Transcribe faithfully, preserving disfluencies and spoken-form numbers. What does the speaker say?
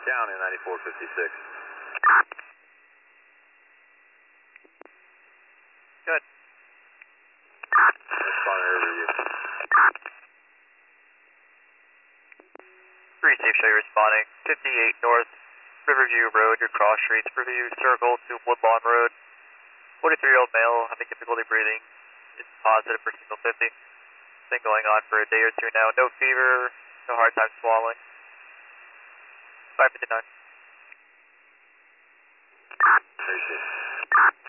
Down in ninety-four fifty-six. Good. Responder over you. three safe show you responding. fifty-eight North Riverview Road, your cross streets, Riverview Circle to Woodlawn Road. forty-three-year-old male having difficulty breathing. Is positive for signal fifty. Been going on for a day or two now. No fever, no hard time swallowing. five fifty-nine. Appreciate it.